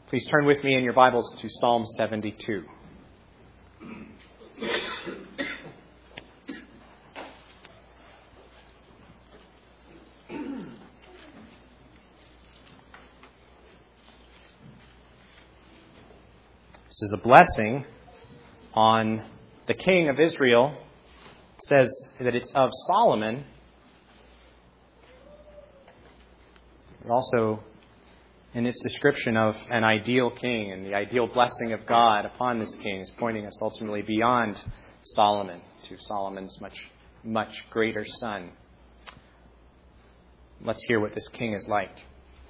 Please turn with me in your Bibles to Psalm 72. This is a blessing on the king of Israel. It says that it's of Solomon. But also in its description of an ideal king and the ideal blessing of God upon this king is pointing us ultimately beyond Solomon to Solomon's much greater son. Let's hear what this king is like.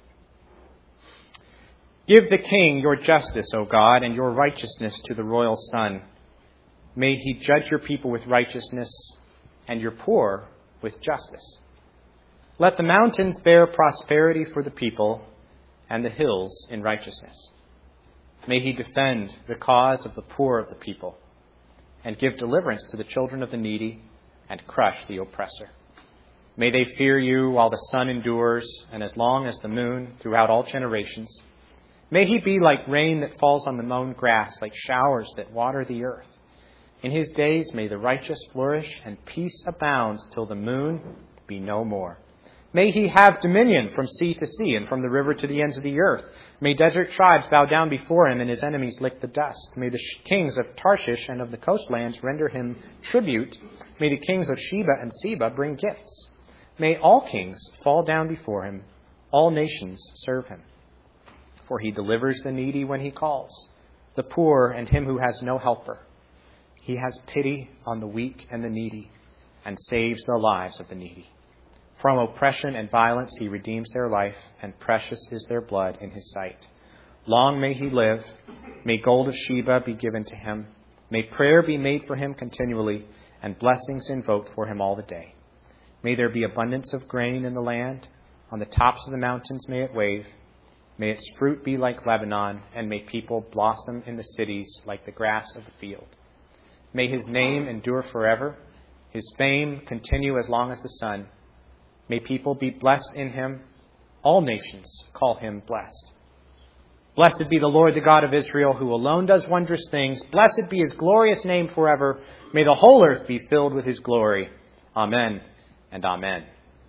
Give the king your justice, O God, and your righteousness to the royal son. May he judge your people with righteousness and your poor with justice. Let the mountains bear prosperity for the people and the hills in righteousness. May he defend the cause of the poor of the people and give deliverance to the children of the needy and crush the oppressor. May they fear you while the sun endures and as long as the moon throughout all generations. May he be like rain that falls on the mown grass, like showers that water the earth. In his days may the righteous flourish and peace abound till the moon be no more. May he have dominion from sea to sea and from the river to the ends of the earth. May desert tribes bow down before him and his enemies lick the dust. May the kings of Tarshish and of the coastlands render him tribute. May the kings of Sheba and Seba bring gifts. May all kings fall down before him. All nations serve him. For he delivers the needy when he calls, the poor and him who has no helper. He has pity on the weak and the needy and saves the lives of the needy. From oppression and violence he redeems their life, and precious is their blood in his sight. Long may he live. May gold of Sheba be given to him. May prayer be made for him continually, and blessings invoked for him all the day. May there be abundance of grain in the land. On the tops of the mountains may it wave. May its fruit be like Lebanon, and may people blossom in the cities like the grass of the field. May his name endure forever, his fame continue as long as the sun. May people be blessed in him. All nations call him blessed. Blessed be the Lord, the God of Israel, who alone does wondrous things. Blessed be his glorious name forever. May the whole earth be filled with his glory. Amen and amen.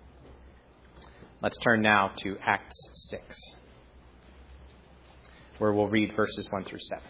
Let's turn now to Acts 6, where we'll read verses 1 through 7.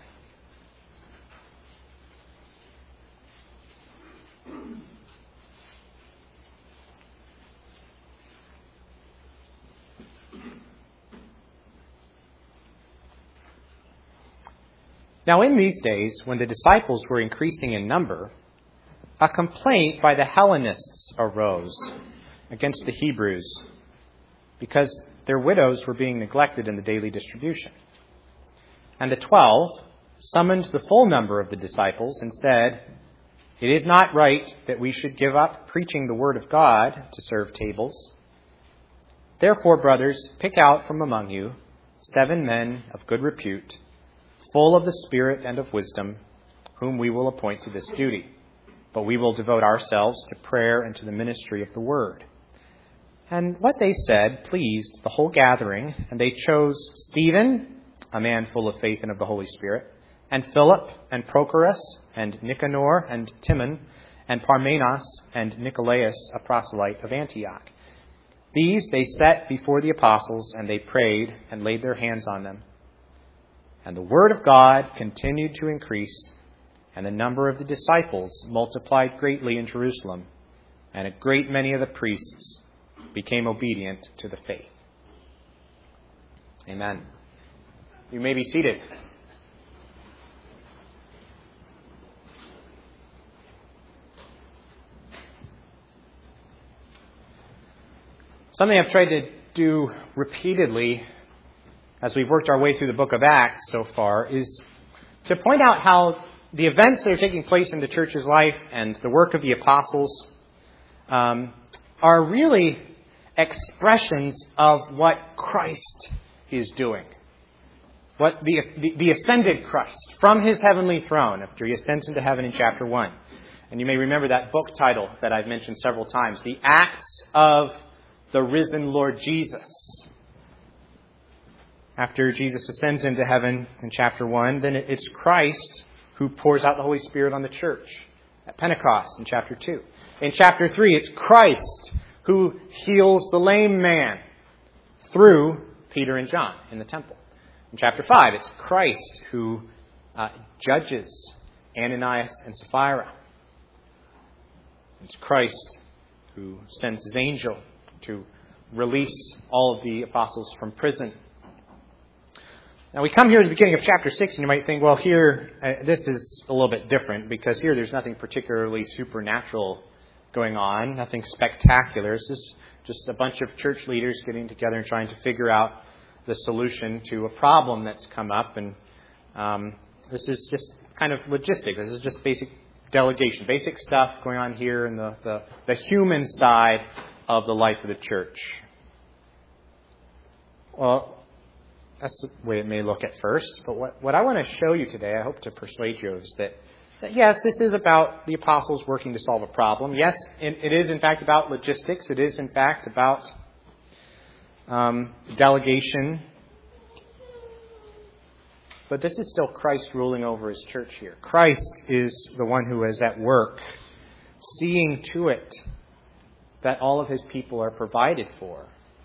Now in these days, when the disciples were increasing in number, a complaint by the Hellenists arose against the Hebrews because their widows were being neglected in the daily distribution. And the 12 summoned the full number of the disciples and said, "It is not right that we should give up preaching the word of God to serve tables. Therefore, brothers, pick out from among you 7 men of good repute, full of the Spirit and of wisdom, whom we will appoint to this duty. But we will devote ourselves to prayer and to the ministry of the word." And what they said pleased the whole gathering, and they chose Stephen, a man full of faith and of the Holy Spirit, and Philip, and Prochorus, and Nicanor, and Timon, and Parmenas, and Nicolaus, a proselyte of Antioch. These they set before the apostles, and they prayed and laid their hands on them. And the word of God continued to increase, and the number of the disciples multiplied greatly in Jerusalem, and a great many of the priests became obedient to the faith. Amen. You may be seated. Something I've tried to do repeatedly as we've worked our way through the book of Acts so far is to point out how the events that are taking place in the church's life and the work of the apostles are really expressions of what Christ is doing. What the ascended Christ from his heavenly throne after he ascends into heaven in chapter 1. And you may remember that book title that I've mentioned several times, The Acts of the Risen Lord Jesus. after Jesus ascends into heaven in chapter 1, then it's Christ who pours out the Holy Spirit on the church at Pentecost in chapter 2. In chapter 3, it's Christ who heals the lame man through Peter and John in the temple. In chapter 5, it's Christ who judges Ananias and Sapphira. It's Christ who sends his angel to release all of the apostles from prison. Now we come here to the beginning of chapter 6 and you might think, well, here, this is a little bit different because here there's nothing particularly supernatural going on, nothing spectacular. This is just a bunch of church leaders getting together and trying to figure out the solution to a problem that's come up. And this is just kind of logistic. This is just basic delegation, basic stuff going on here in the human side of the life of the church. Well, that's the way it may look at first. But what I want to show you today, I hope to persuade you, is that yes, this is about the apostles working to solve a problem. Yes, it is in fact about logistics. It is in fact about delegation. But this is still Christ ruling over his church here. Christ is the one who is at work, seeing to it that all of his people are provided for.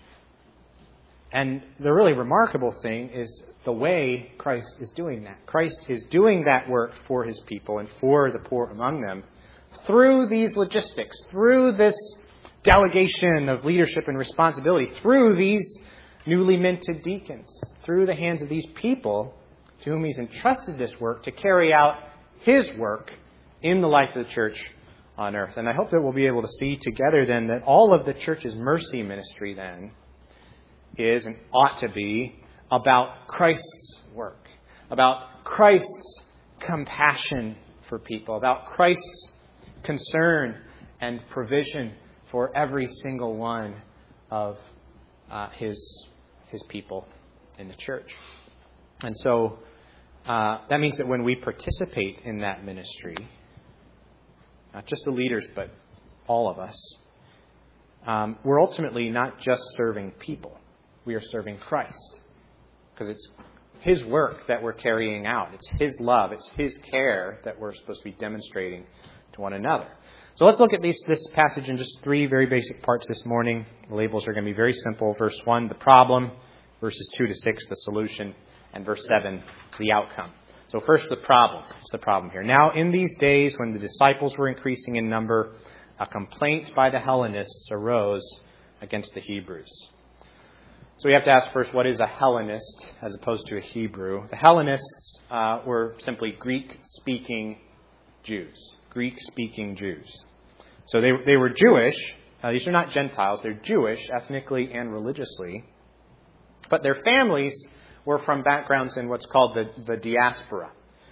And the really remarkable thing is the way Christ is doing that. Christ is doing that work for his people and for the poor among them through these logistics, through this delegation of leadership and responsibility, through these newly minted deacons, through the hands of these people to whom he's entrusted this work to carry out his work in the life of the church on earth. And I hope that we'll be able to see together then that all of the church's mercy ministry then is and ought to be about Christ's work, about Christ's compassion for people, about Christ's concern and provision for every single one of his people in the church. And so that means that when we participate in that ministry, not just the leaders, but all of us, we're ultimately not just serving people. We are serving Christ. Because it's his work that we're carrying out. It's his love. It's his care that we're supposed to be demonstrating to one another. So let's look at this passage in just 3 very basic parts this morning. The labels are going to be very simple. Verse 1, the problem. Verses 2 to 6, the solution. And verse 7, the outcome. So first, the problem. What's the problem here? Now, in these days when the disciples were increasing in number, a complaint by the Hellenists arose against the Hebrews. So we have to ask first, what is a Hellenist as opposed to a Hebrew? The Hellenists were simply Greek-speaking Jews. Greek-speaking Jews. So they were Jewish. These are not Gentiles. They're Jewish, ethnically and religiously. But their families were from backgrounds in what's called the diaspora,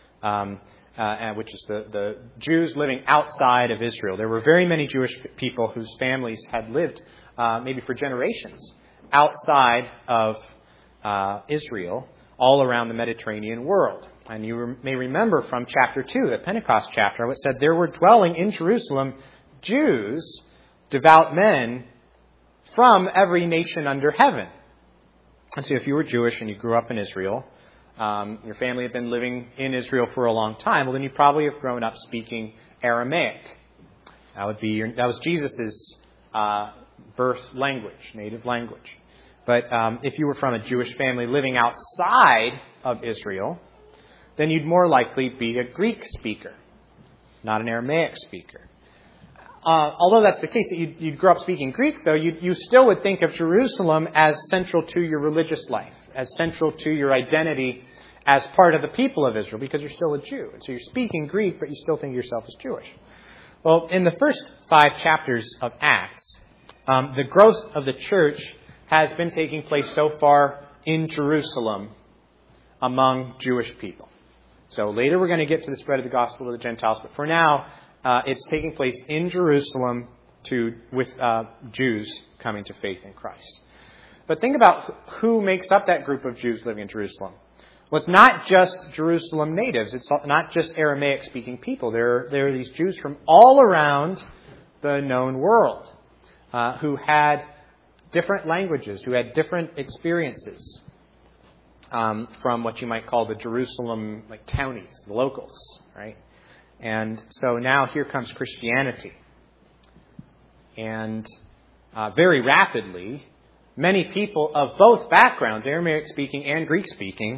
which is the Jews living outside of Israel. There were very many Jewish people whose families had lived maybe for generations outside of Israel, all around the Mediterranean world. And you may remember from chapter 2, the Pentecost chapter, it said there were dwelling in Jerusalem Jews, devout men, from every nation under heaven. And so if you were Jewish and you grew up in Israel, your family had been living in Israel for a long time, well, then you probably have grown up speaking Aramaic. That was Jesus' birth language, native language. But if you were from a Jewish family living outside of Israel, then you'd more likely be a Greek speaker, not an Aramaic speaker. Although that's the case, that you'd grow up speaking Greek, though, you still would think of Jerusalem as central to your religious life, as central to your identity as part of the people of Israel, because you're still a Jew. And so you're speaking Greek, but you still think of yourself as Jewish. Well, in the first 5 chapters of Acts, the growth of the church has been taking place so far in Jerusalem among Jewish people. So later we're going to get to the spread of the gospel to the Gentiles, but for now, it's taking place in Jerusalem with Jews coming to faith in Christ. But think about who makes up that group of Jews living in Jerusalem. Well, it's not just Jerusalem natives. It's not just Aramaic-speaking people. There are these Jews from all around the known world who had different languages, who had different experiences. from what you might call the Jerusalem townies, the locals, right? And so now here comes Christianity. And very rapidly, many people of both backgrounds, Aramaic-speaking and Greek-speaking,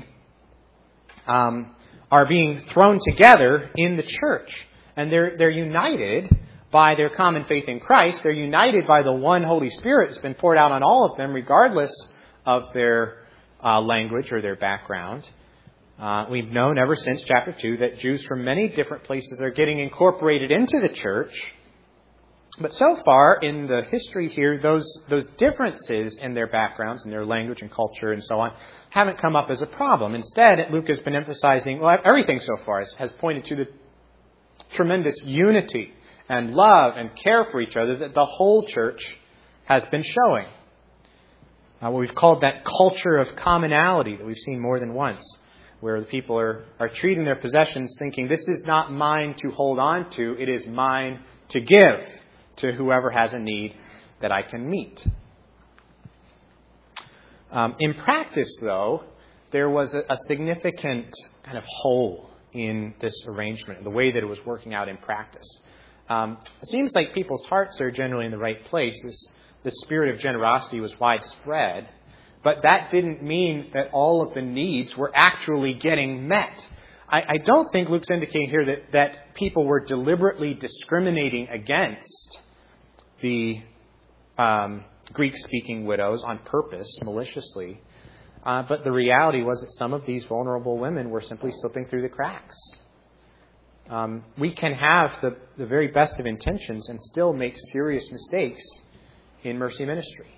are being thrown together in the church. And they're united by their common faith in Christ. They're united by the one Holy Spirit that's been poured out on all of them, regardless of their language or their background. We've known ever since chapter 2 that Jews from many different places are getting incorporated into the church. But so far in the history here, those differences in their backgrounds and their language and culture and so on haven't come up as a problem. Instead, Luke has been emphasizing, everything so far has pointed to the tremendous unity and love and care for each other that the whole church has been showing. What we've called that culture of commonality that we've seen more than once, where the people are treating their possessions thinking, this is not mine to hold on to, it is mine to give to whoever has a need that I can meet. In practice, though, there was a significant kind of hole in this arrangement, the way that it was working out in practice. It seems like people's hearts are generally in the right place. The spirit of generosity was widespread, but that didn't mean that all of the needs were actually getting met. I don't think Luke's indicating here that people were deliberately discriminating against the Greek-speaking widows on purpose, maliciously. But the reality was that some of these vulnerable women were simply slipping through the cracks. We can have the very best of intentions and still make serious mistakes in mercy ministry.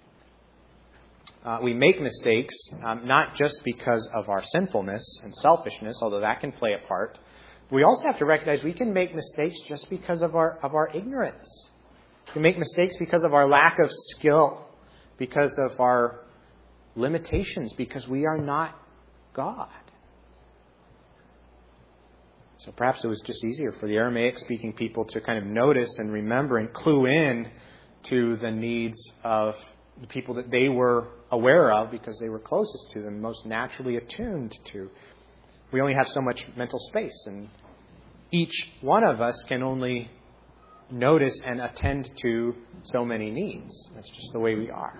We make mistakes not just because of our sinfulness and selfishness, although that can play a part. We also have to recognize we can make mistakes just because of our ignorance. We make mistakes because of our lack of skill, because of our limitations, because we are not God. So perhaps it was just easier for the Aramaic-speaking people to kind of notice and remember and clue in to the needs of the people that they were aware of because they were closest to them, most naturally attuned to. We only have so much mental space, and each one of us can only notice and attend to so many needs. That's just the way we are.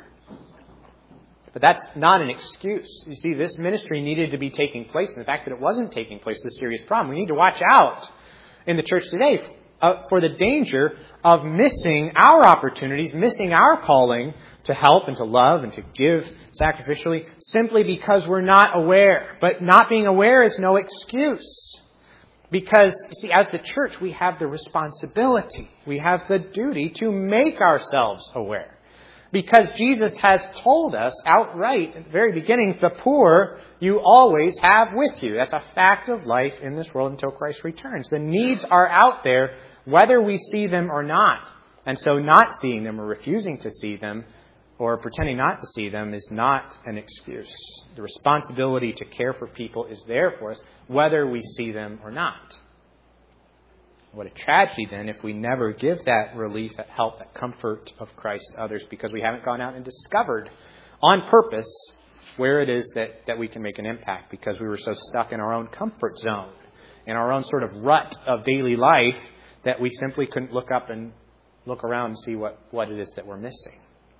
But that's not an excuse. You see, this ministry needed to be taking place. And the fact that it wasn't taking place is a serious problem. We need to watch out in the church today for the danger of missing our opportunities, missing our calling to help and to love and to give sacrificially simply because we're not aware. But not being aware is no excuse. Because, you see, as the church, we have the responsibility, we have the duty to make ourselves aware. Because Jesus has told us outright at the very beginning, the poor you always have with you. That's a fact of life in this world until Christ returns. The needs are out there whether we see them or not. And so not seeing them or refusing to see them or pretending not to see them is not an excuse. The responsibility to care for people is there for us whether we see them or not. What a tragedy, then, if we never give that relief, that help, that comfort of Christ to others because we haven't gone out and discovered on purpose where it is that we can make an impact because we were so stuck in our own comfort zone, in our own sort of rut of daily life that we simply couldn't look up and look around and see what it is that we're missing.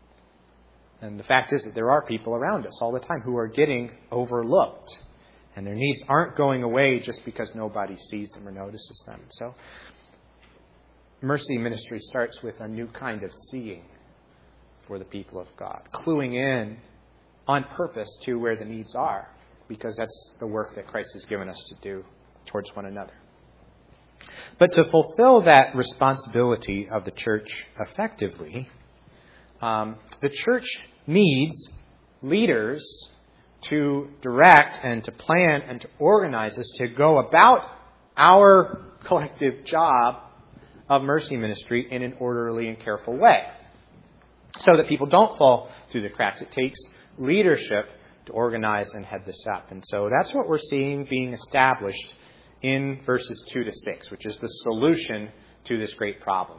And the fact is that there are people around us all the time who are getting overlooked. And their needs aren't going away just because nobody sees them or notices them. So, mercy ministry starts with a new kind of seeing for the people of God. Cluing in on purpose to where the needs are. Because that's the work that Christ has given us to do towards one another. But to fulfill that responsibility of the church effectively, the church needs leaders to direct and to plan and to organize us to go about our collective job of mercy ministry in an orderly and careful way so that people don't fall through the cracks. It takes leadership to organize and head this up. And so that's what we're seeing being established in verses 2 to 6, which is the solution to this great problem.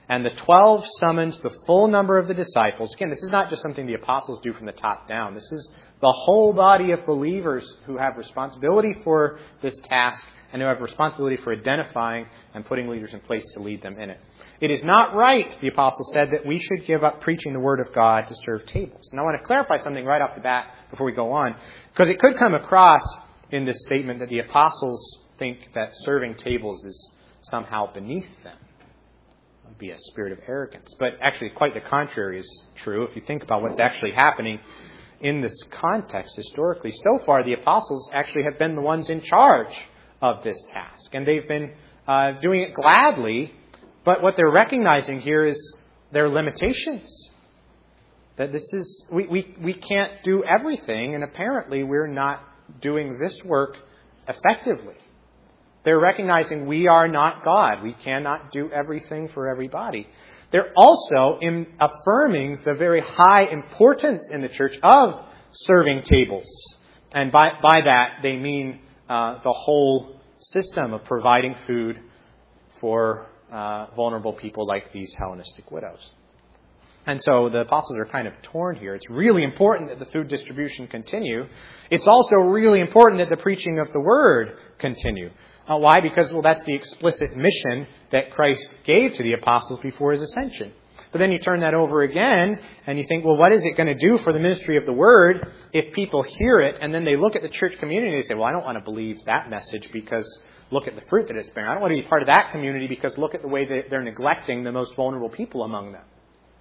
And the 12 summoned the full number of the disciples. Again, this is not just something the apostles do from the top down. This is the whole body of believers who have responsibility for this task and who have responsibility for identifying and putting leaders in place to lead them in it. It is not right, the apostles said, that we should give up preaching the word of God to serve tables. And I want to clarify something right off the bat before we go on, because it could come across in this statement that the apostles think that serving tables is somehow beneath them. It would be a spirit of arrogance. But actually, quite the contrary is true. If you think about what's actually happening in this context historically, so far the apostles actually have been the ones in charge of this task. And they've been doing it gladly, but what they're recognizing here is their limitations. That this is, we can't do everything, and apparently we're not doing this work effectively. They're recognizing we are not God. We cannot do everything for everybody. They're also affirming the very high importance in the church of serving tables. And by that, they mean the whole system of providing food for vulnerable people like these Hellenistic widows. And so the apostles are kind of torn here. It's really important that the food distribution continue. It's also really important that the preaching of the word continue. Why? Because, that's the explicit mission that Christ gave to the apostles before his ascension. But then you turn that over again and you think, what is it going to do for the ministry of the word if people hear it and then they look at the church community and they say, I don't want to believe that message because look at the fruit that it's bearing. I don't want to be part of that community because look at the way that they're neglecting the most vulnerable people among them.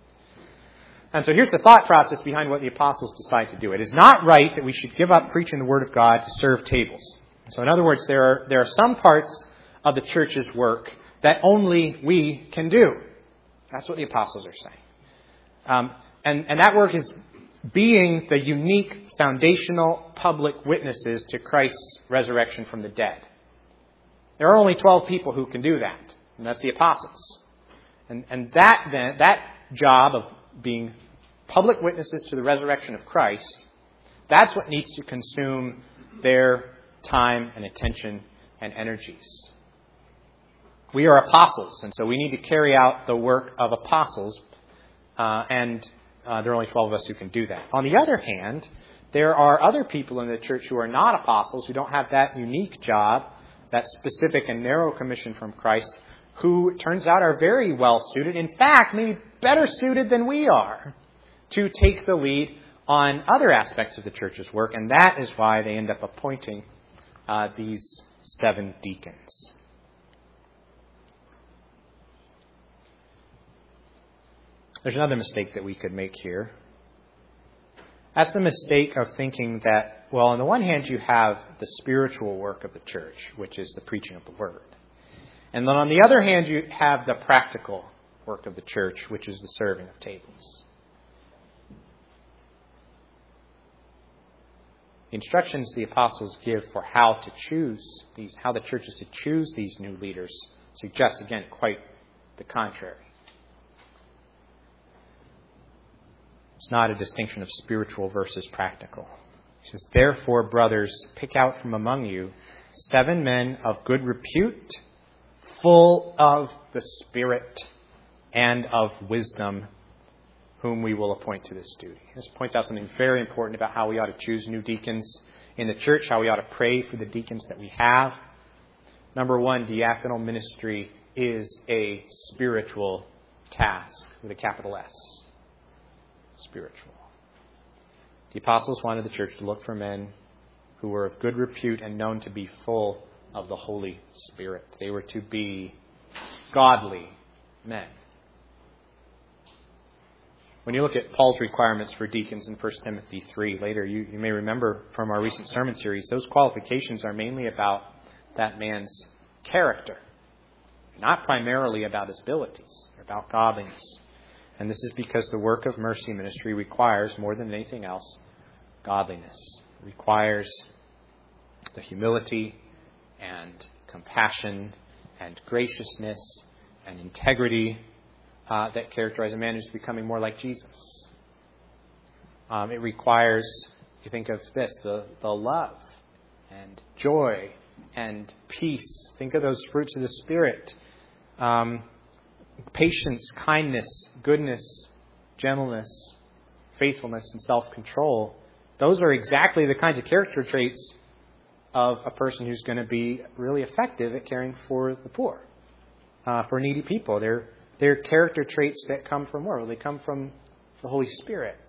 And so here's the thought process behind what the apostles decide to do. It is not right that we should give up preaching the word of God to serve tables. So in other words, there are some parts of the church's work that only we can do. That's what the apostles are saying. And that work is being the unique, foundational, public witnesses to Christ's resurrection from the dead. There are only 12 people who can do that, and that's the apostles. And that job of being public witnesses to the resurrection of Christ, that's what needs to consume their time and attention and energies. We are apostles, and so we need to carry out the work of apostles, and there are only 12 of us who can do that. On the other hand, there are other people in the church who are not apostles, who don't have that unique job, that specific and narrow commission from Christ, who, it turns out, are very well suited, in fact, maybe better suited than we are, to take the lead on other aspects of the church's work, and that is why they end up appointing these 7 deacons. There's another mistake that we could make here. That's the mistake of thinking that, on the one hand, you have the spiritual work of the church, which is the preaching of the word. And then on the other hand, you have the practical work of the church, which is the serving of tables. The instructions the apostles give for how the church is to choose these new leaders suggest, again, quite the contrary. It's not a distinction of spiritual versus practical. He says, therefore, brothers, pick out from among you 7 men of good repute, full of the Spirit and of wisdom, whom we will appoint to this duty. This points out something very important about how we ought to choose new deacons in the church, how we ought to pray for the deacons that we have. Number 1, diaconal ministry is a spiritual task with a capital S. Spiritual. The apostles wanted the church to look for men who were of good repute and known to be full of the Holy Spirit. They were to be godly men. When you look at Paul's requirements for deacons in 1 Timothy 3 later, you may remember from our recent sermon series, those qualifications are mainly about that man's character, not primarily about his abilities. They're about godliness. And this is because the work of mercy ministry requires, more than anything else, godliness. It requires the humility and compassion and graciousness and integrity that characterize a man who's becoming more like Jesus. It requires, you think of this, the love and joy and peace. Think of those fruits of the Spirit. patience, kindness, goodness, gentleness, faithfulness, and self-control, those are exactly the kinds of character traits of a person who's going to be really effective at caring for the poor, for needy people. They're character traits that come from where? Well, they come from the Holy Spirit.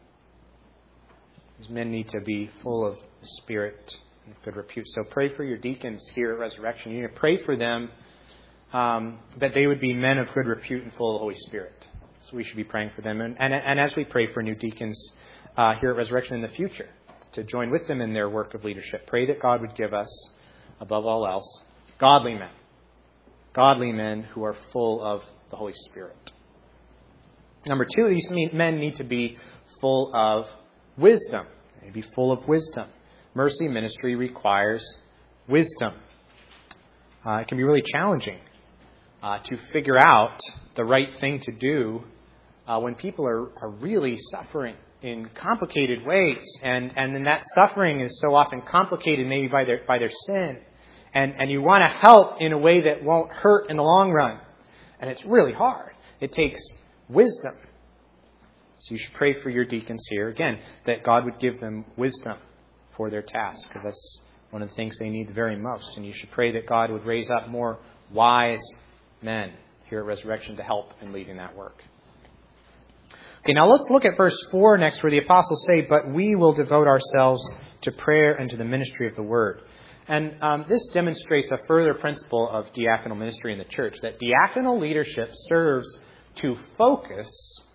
These men need to be full of the Spirit and good repute. So pray for your deacons here at Resurrection. You need to pray for them that they would be men of good repute and full of the Holy Spirit. So we should be praying for them. And as we pray for new deacons here at Resurrection in the future, to join with them in their work of leadership, pray that God would give us, above all else, godly men who are full of the Holy Spirit. Number two, these men need to be full of wisdom. They need to be full of wisdom. Mercy ministry requires wisdom. It can be really challenging to figure out the right thing to do when people are really suffering in complicated ways, and then that suffering is so often complicated maybe by their sin, and you want to help in a way that won't hurt in the long run, and it's really hard. It takes wisdom. So you should pray for your deacons here again, that God would give them wisdom for their task, because that's one of the things they need the very most. And you should pray that God would raise up more wise men here at Resurrection to help in leading that work. Okay, now let's look at verse 4 next, where the apostles say, "But we will devote ourselves to prayer and to the ministry of the word." And this demonstrates a further principle of diaconal ministry in the church, that diaconal leadership serves to focus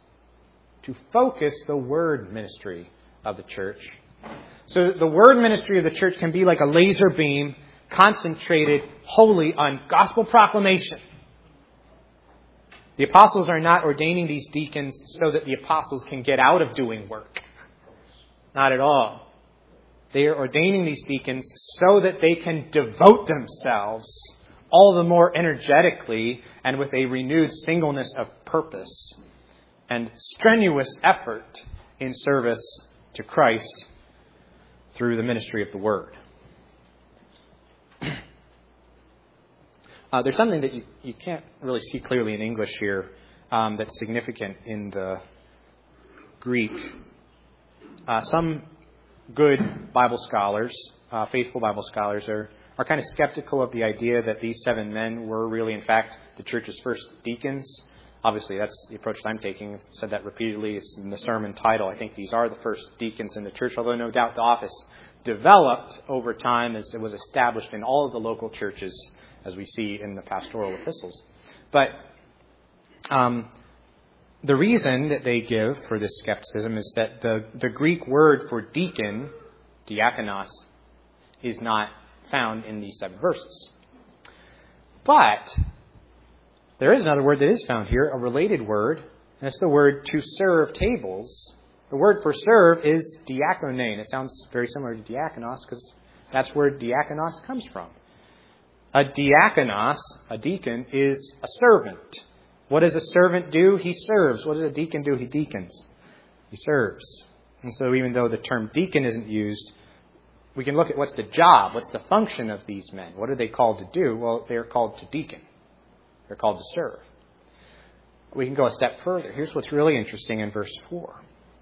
the word ministry of the church. So the word ministry of the church can be like a laser beam concentrated wholly on gospel proclamation. The apostles are not ordaining these deacons so that the apostles can get out of doing work. Not at all. They are ordaining these deacons so that they can devote themselves all the more energetically and with a renewed singleness of purpose and strenuous effort in service to Christ through the ministry of the Word. There's something that you can't really see clearly in English here that's significant in the Greek. Some good Bible scholars, faithful Bible scholars, are kind of skeptical of the idea that these 7 men were really, in fact, the church's first deacons. Obviously, that's the approach that I'm taking. I've said that repeatedly. It's in the sermon title. I think these are the first deacons in the church, although no doubt the office developed over time as it was established in all of the local churches, as we see in the pastoral epistles. But the reason that they give for this skepticism is that the Greek word for deacon, diakonos, is not found in these 7 verses. But there is another word that is found here, a related word, and it's the word to serve tables. The word for serve is diakonein. It sounds very similar to diakonos because that's where diakonos comes from. A diakonos, a deacon, is a servant. What does a servant do? He serves. What does a deacon do? He deacons. He serves. And so even though the term deacon isn't used, we can look at what's the job, what's the function of these men. What are they called to do? Well, they're called to deacon. They're called to serve. We can go a step further. Here's what's really interesting in verse 4.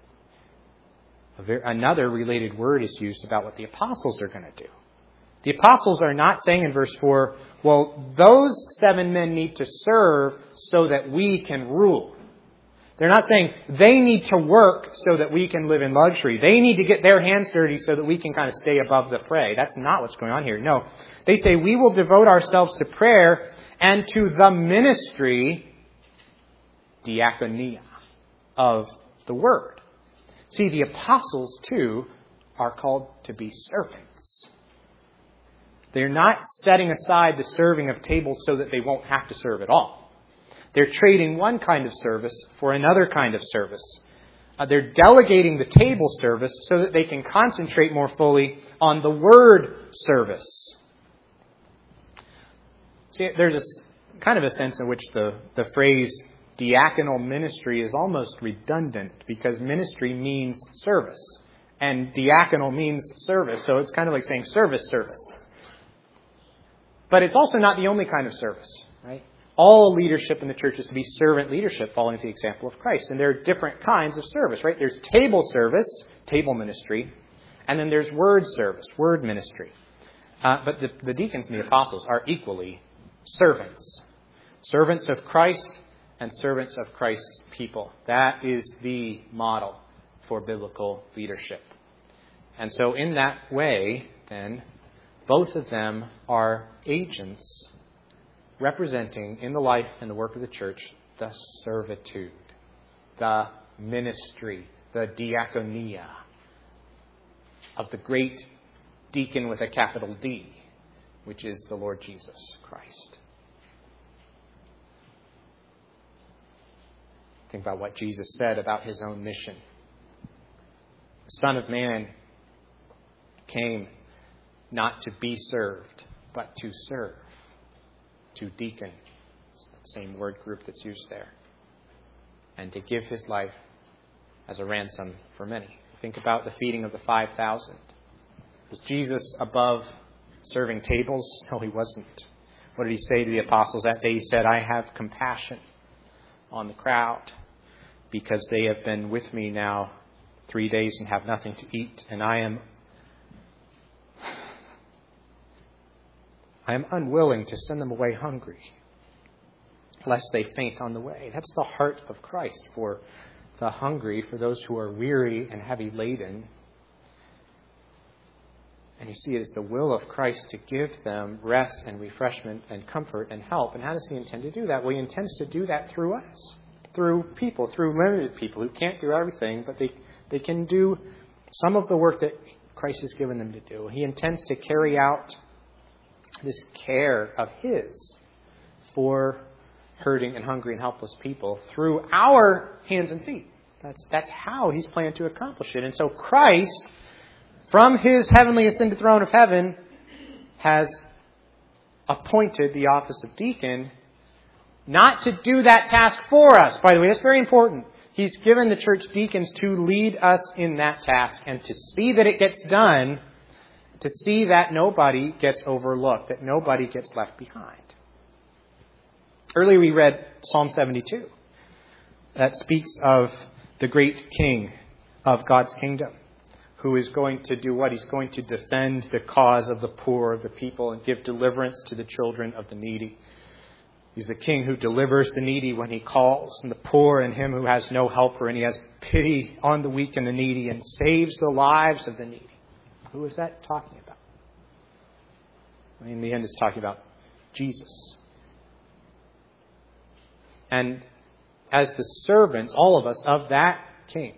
Another related word is used about what the apostles are going to do. The apostles are not saying in verse 4, well, those 7 men need to serve so that we can rule. They're not saying they need to work so that we can live in luxury. They need to get their hands dirty so that we can kind of stay above the fray. That's not what's going on here. No, they say we will devote ourselves to prayer and to the ministry, diakonia, of the word. See, the apostles, too, are called to be servants. They're not setting aside the serving of tables so that they won't have to serve at all. They're trading one kind of service for another kind of service. They're delegating the table service so that they can concentrate more fully on the word service. See, there's a kind of a sense in which the phrase diaconal ministry is almost redundant because ministry means service and diaconal means service. So it's kind of like saying service. But it's also not the only kind of service, right? all leadership in the church is to be servant leadership, following the example of Christ. And there are different kinds of service, right? There's table service, table ministry, and then there's word service, word ministry. But the deacons and the apostles are equally servants. Servants of Christ and servants of Christ's people. That is the model for biblical leadership. And so in that way, then, both of them are agents representing in the life and the work of the church the servitude, the ministry, the diaconia of the great deacon with a capital D, which is the Lord Jesus Christ. Think about what Jesus said about his own mission. The Son of Man came not to be served, but to serve. To deacon, it's the same word group that's used there, and to give his life as a ransom for many. Think about the feeding of the 5,000. Was Jesus above serving tables? No, he wasn't. What did he say to the apostles that day? He said, I have compassion on the crowd because they have been with me now 3 days and have nothing to eat, and I am unwilling to send them away hungry, lest they faint on the way. That's the heart of Christ for the hungry, for those who are weary and heavy laden. And you see, it is the will of Christ to give them rest and refreshment and comfort and help. And how does he intend to do that? Well, he intends to do that through us, through people, through limited people who can't do everything, but they can do some of the work that Christ has given them to do. He intends to carry out this care of his for hurting and hungry and helpless people through our hands and feet. That's how he's planned to accomplish it. And so Christ, from his heavenly ascended throne of heaven, has appointed the office of deacon, not to do that task for us. By the way, that's very important. He's given the church deacons to lead us in that task and to see that it gets done, to see that nobody gets overlooked, that nobody gets left behind. Earlier we read Psalm 72. That speaks of the great king of God's kingdom, who is going to do what? He's going to defend the cause of the poor of the people and give deliverance to the children of the needy. He's the king who delivers the needy when he calls, and the poor and him who has no helper, and he has pity on the weak and the needy and saves the lives of the needy. Who is that talking about? In the end, it's talking about Jesus. And as the servants, all of us, of that king,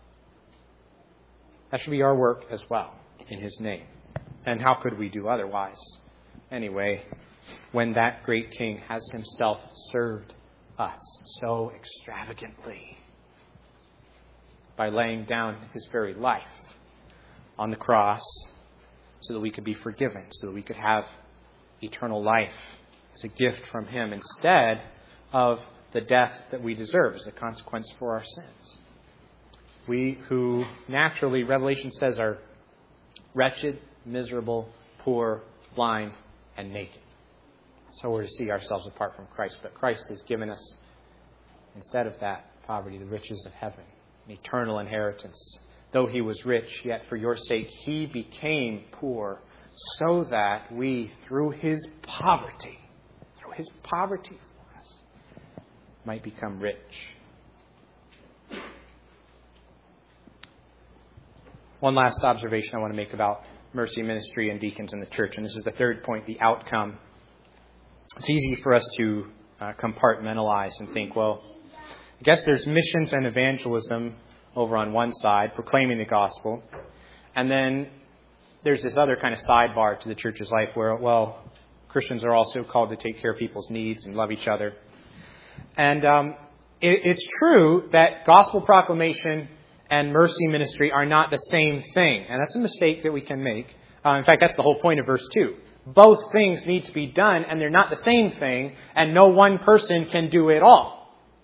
that should be our work as well, in his name. And how could we do otherwise? Anyway, when that great king has himself served us so extravagantly by laying down his very life on the cross so that we could be forgiven, so that we could have eternal life as a gift from him instead of the death that we deserve as a consequence for our sins. We who naturally, Revelation says, are wretched, miserable, poor, blind, and naked. So we're to see ourselves apart from Christ. But Christ has given us, instead of that poverty, the riches of heaven, an eternal inheritance. Though he was rich, yet for your sake he became poor, so that we, through his poverty for us, might become rich. One last observation I want to make about mercy ministry and deacons in the church, and this is the third point, the outcome. It's easy for us to compartmentalize and think, well, I guess there's missions and evangelism over on one side, proclaiming the gospel. And then there's this other kind of sidebar to the church's life where, well, Christians are also called to take care of people's needs and love each other. And it's true that gospel proclamation and mercy ministry are not the same thing. And that's a mistake that we can make. In fact, that's the whole point of verse 2. Both things need to be done, and they're not the same thing, and no one person can do it all.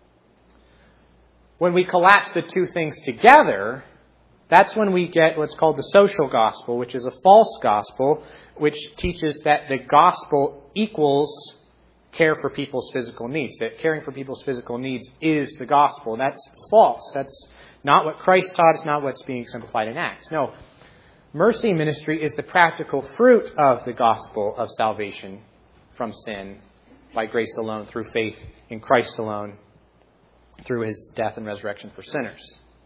When we collapse the two things together, that's when we get what's called the social gospel, which is a false gospel, which teaches that the gospel equals care for people's physical needs, that caring for people's physical needs is the gospel. And that's false. That's not what Christ taught. It's not what's being exemplified in Acts. No. Mercy ministry is the practical fruit of the gospel of salvation from sin by grace alone, through faith in Christ alone, through his death and resurrection for sinners.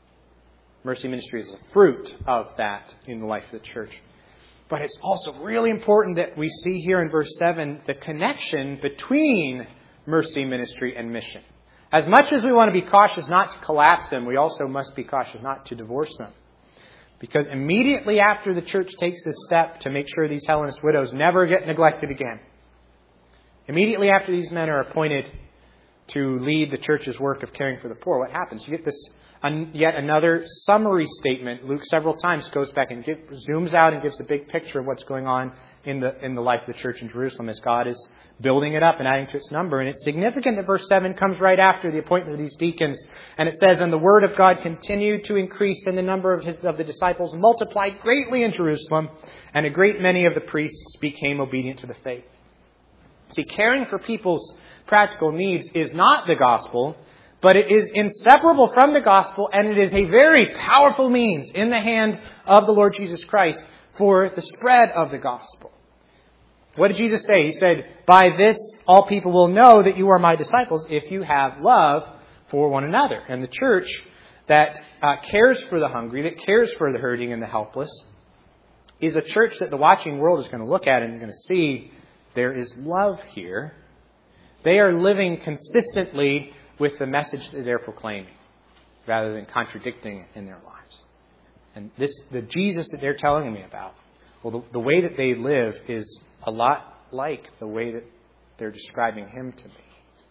Mercy ministry is a fruit of that in the life of the church. But it's also really important that we see here in verse 7 the connection between mercy ministry and mission. As much as we want to be cautious not to collapse them, we also must be cautious not to divorce them. Because immediately after the church takes this step to make sure these Hellenist widows never get neglected again, immediately after these men are appointed to lead the church's work of caring for the poor, what happens? You get this yet another summary statement. Luke several times goes back and zooms out and gives the big picture of what's going on in the life of the church in Jerusalem as God is building it up and adding to its number. And it's significant that verse 7 comes right after the appointment of these deacons. And it says, "And the word of God continued to increase, and the number of the disciples multiplied greatly in Jerusalem, and a great many of the priests became obedient to the faith." See, caring for people's practical needs is not the gospel, but it is inseparable from the gospel, and it is a very powerful means in the hand of the Lord Jesus Christ for the spread of the gospel. What did Jesus say? He said, "By this all people will know that you are my disciples if you have love for one another." And the church that cares for the hungry, that cares for the hurting and the helpless, is a church that the watching world is going to look at and going to see there is love here. They are living consistently with the message that they're proclaiming, rather than contradicting it in their lives. And the Jesus that they're telling me about, well, the way that they live is a lot like the way that they're describing him to me.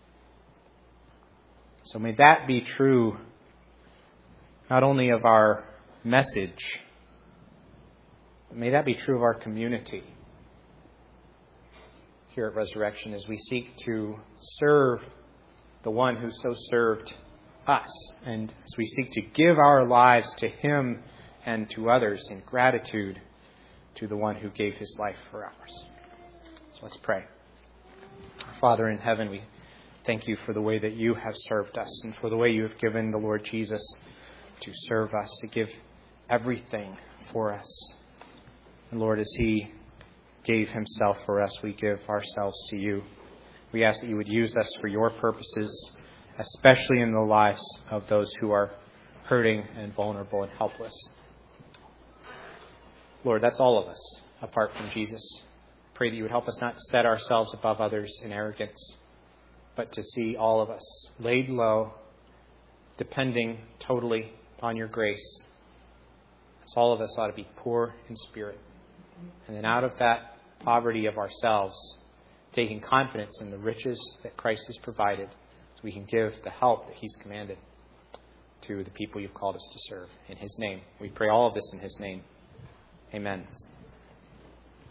So may that be true not only of our message, but may that be true of our community here at Resurrection as we seek to serve the one who so served us, and as we seek to give our lives to him and to others in gratitude to the one who gave his life for ours. So let's pray. Father in heaven, we thank you for the way that you have served us and for the way you have given the Lord Jesus to serve us, to give everything for us. And Lord, as he gave himself for us, we give ourselves to you. We ask that you would use us for your purposes, especially in the lives of those who are hurting and vulnerable and helpless. Lord, that's all of us, apart from Jesus. Pray that you would help us not to set ourselves above others in arrogance, but to see all of us laid low, depending totally on your grace. As all of us ought to be poor in spirit. And then out of that poverty of ourselves, taking confidence in the riches that Christ has provided, so we can give the help that he's commanded to the people you've called us to serve. In his name. We pray all of this in his name. Amen.